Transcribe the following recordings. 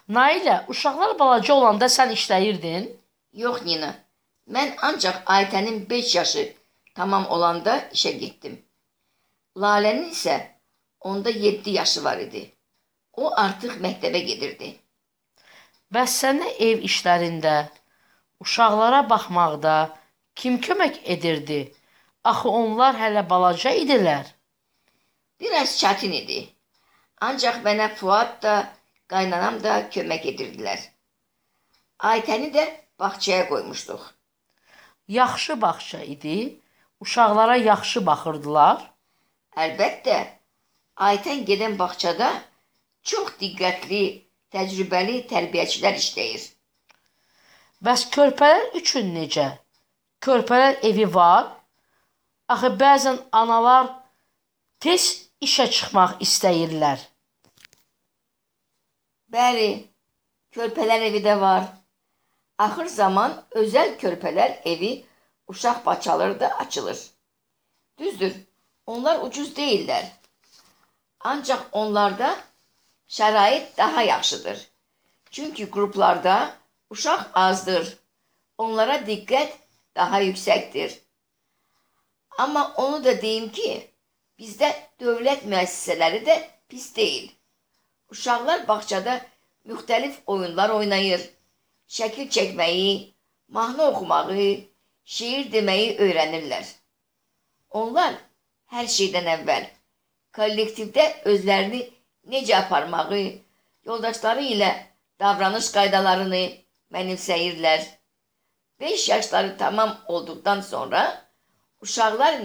Nailə, uşaqlar balaca olanda sən işləyirdin? Yox Nina, mən ancaq Aytənin 5 yaşı tamam olanda işə getdim. Lalənin isə onda 7 yaşı var idi. O artıq məktəbə gedirdi. Bəs sənə ev işlərində, uşaqlara baxmaqda kim kömək edirdi? Axı onlar hələ balaca idilər. Biraz çətin idi. Ancaq mənə Fuad da, qaynanam da kömək edirdilər. Aytəni də bağçaya qoymuşduq. Yaxşı bağça idi. Uşaqlara yaxşı baxırdılar. Əlbəttə, Aytən gedən bağçada çox diqqətli, təcrübəli tərbiyəçilər işləyir. Bəs körpələr üçün necə? Körpələr evi var. Axı bəzən analar tez işə çıxmaq istəyirlər. Bəli, körpələr evi də var. Axır zaman özəl körpələr evi uşaq bağçaları da açılır. Düzdür, onlar ucuz deyillər. Ancaq onlarda şərait daha yaxşıdır. Çünki qruplarda uşaq azdır. Onlara diqqət daha yüksəkdir. Amma onu da deyim ki, bizdə dövlət müəssisələri də pis deyil. Uşaqlar bağçada müxtəlif oyunlar oynayır. Şəkil çəkməyi, mahnı oxumağı, şeir deməyi öyrənirlər. Onlar hər şeydən əvvəl kollektivdə özlərini necə aparmağı, yoldaşları ilə davranış qaydalarını mənimsəyirlər. 5 yaşları tamam olduqdan sonra uşaqlar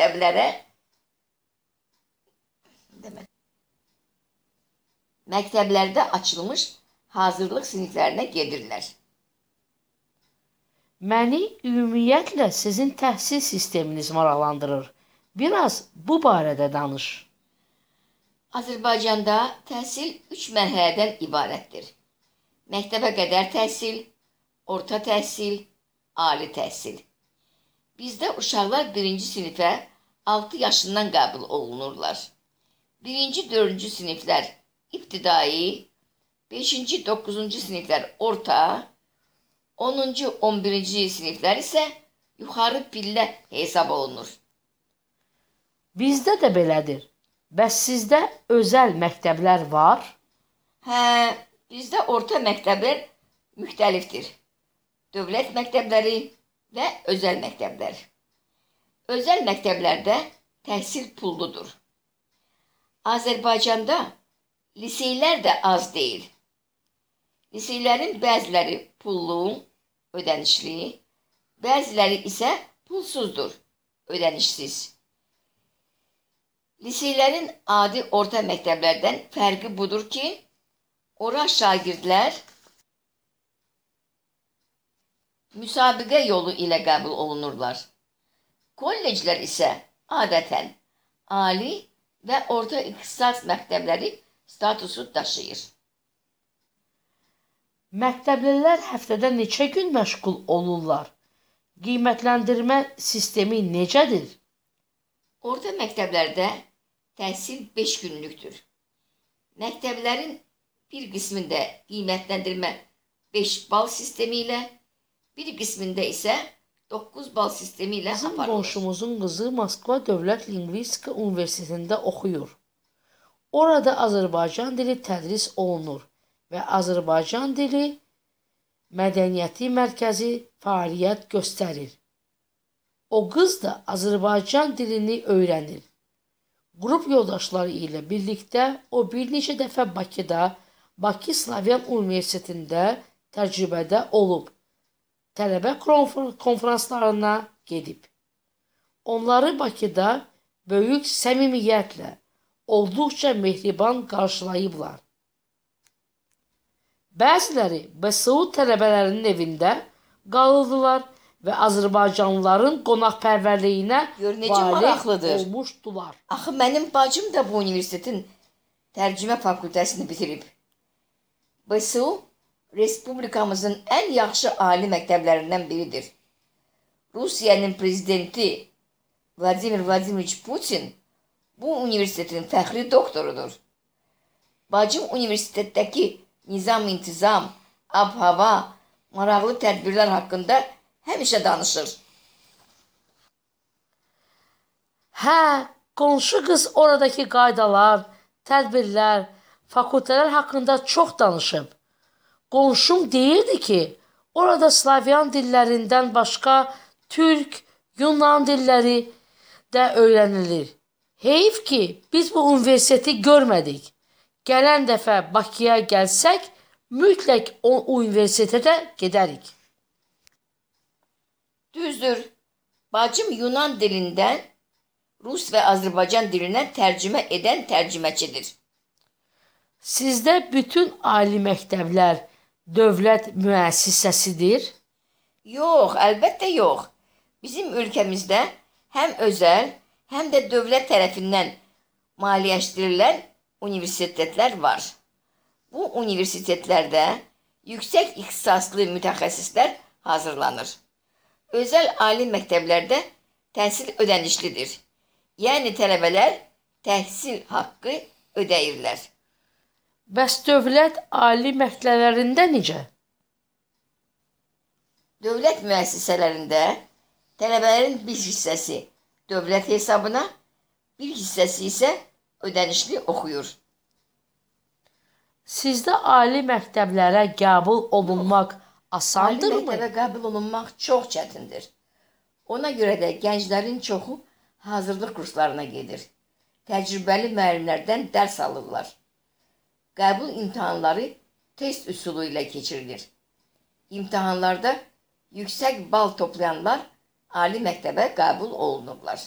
məktəblərdə açılmış hazırlıq siniflərinə gedirlər. Məni ümumiyyətlə sizin təhsil sisteminiz maraqlandırır. Biraz bu barədə danış. Azərbaycanda təhsil 3 mərhələdən ibarətdir. Məktəbə qədər təhsil, orta təhsil, ali təhsil. Bizdə uşaqlar 1-ci sinifə 6 yaşından qəbul olunurlar. 1-ci, 4-cü siniflər ibtidai, 5-ci, 9-cu siniflər orta, 10-cu, 11-ci siniflər isə yuxarı pillə hesab olunur. Bizdə də belədir. Bəs sizdə özəl məktəblər var? Hə, bizdə orta məktəblər müxtəlifdir. Dövlət məktəbləri və özəl məktəblər. Özəl məktəblərdə təhsil pulludur. Azərbaycanda liseylər də az deyil. Liseylərin bəziləri pullu, ödənişli, bəziləri isə pulsuzdur, ödənişsiz. Liseylərin adi orta məktəblərdən fərqi budur ki, ora şagirdlər müsabiqə yolu ilə qəbul olunurlar. Kolleclər isə adətən ali və orta ixtisas məktəbləri statusu daşıyır. Məktəblilər həftədə neçə gün məşğul olurlar? Qiymətləndirmə sistemi necədir? Orta məktəblərdə təhsil 5 günlükdür. Məktəblərin bir qismində qiymətləndirmə 5 bal sistemi ilə, bir qismində isə 9 bal sistemi ilə Bizim aparılır. qonşumuzun qızı Moskva Dövlət Lingvistika Universitetində oxuyur. Orada Azərbaycan dili tədris olunur və Azərbaycan dili mədəniyyəti mərkəzi fəaliyyət göstərir. O qız da Azərbaycan dilini öyrənir. Qrup yoldaşları ilə birlikdə o bir neçə dəfə Bakıda, Bakı Slavyan Universitetində təcrübədə olub. Tələbə konferanslarına gedib. Onları Bakıda böyük səmimiyyətlə, olduqca mehriban qarşılayıblar. Bəziləri BSU tələbələrinin evində qalırdılar və Azərbaycanlıların qonaqpərvərliyinə valeh olmuşdular. Axı mənim bacım da bu universitetin tərcümə fakültəsini bitirib. BSU Respublikamızın ən yaxşı ali məktəblərindən biridir. Rusiyanın prezidenti Vladimir Vladimiroviç Putin bu universitetin fəxri doktorudur. Bacım universitetdəki nizam-intizam, ab-hava, maraqlı tədbirlər haqqında həmişə danışır. Hə, qonşu qız oradakı qaydalar, tədbirlər, fakültələr haqqında çox danışıb. Qonşum deyirdi ki, orada Slavyan dillərindən başqa Türk, Yunan dilləri də öyrənilir. Heyf ki, biz bu universiteti görmədik. Gələn dəfə Bakıya gəlsək, mütləq o universitetə gedərik. Düzdür, bacım Yunan dilindən Rus və Azərbaycan dilinə tərcümə edən tərcüməçidir. Sizdə bütün ali məktəblər dövlət müəssisəsidir? Yox, əlbəttə yox. Bizim ölkəmizdə həm özəl, həm də dövlət tərəfindən maliyyələşdirilən universitetlər var. Bu universitetlərdə yüksək ixtisaslı mütəxəssislər hazırlanır. Özəl ali məktəblərdə təhsil ödənişlidir. Yəni tələbələr təhsil haqqı ödəyirlər. Bəs dövlət ali məktəblərində necə? Dövlət müəssisələrində tələbələrin bir hissəsi dövlət hesabına, bir hissəsi isə ödənişli oxuyur. Sizdə ali məktəblərə qəbul olunmaq asandırmı? Ali məktəbə qəbul olunmaq çox çətindir. Ona görə də gənclərin çoxu hazırlıq kurslarına gedir. Təcrübəli müəllimlərdən dərs alırlar. Qəbul imtahanları test üsulu ilə keçirilir. İmtahanlarda yüksək bal toplayanlar ali məktəbə qəbul olunurlar.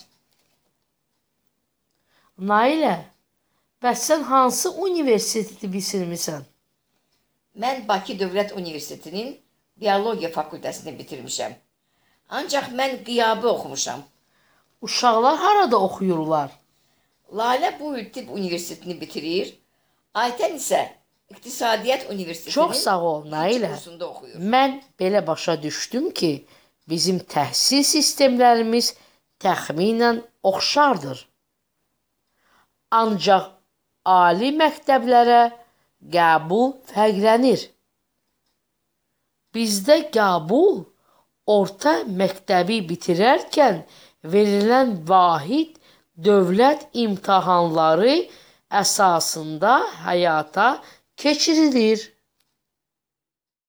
Nailə, bəs sən hansı universiteti bitirmisən? Mən Bakı Dövlət Universitetinin Biologiya fakültəsini bitirmişəm. Ancaq mən qiyabi oxumuşam. Uşaqlar harada oxuyurlar? Lalə bu il tibb universitetini bitirir. Aytən isə İqtisadiyyat Universitetinin Çox sağ ol, Nailə. kursunda oxuyur. Mən belə başa düşdüm ki, bizim təhsil sistemlərimiz təxminən oxşardır. Ancaq ali məktəblərə qəbul fərqlənir. Bizdə qəbul orta məktəbi bitirərkən verilən vahid dövlət imtahanları əsasında həyata keçirilir.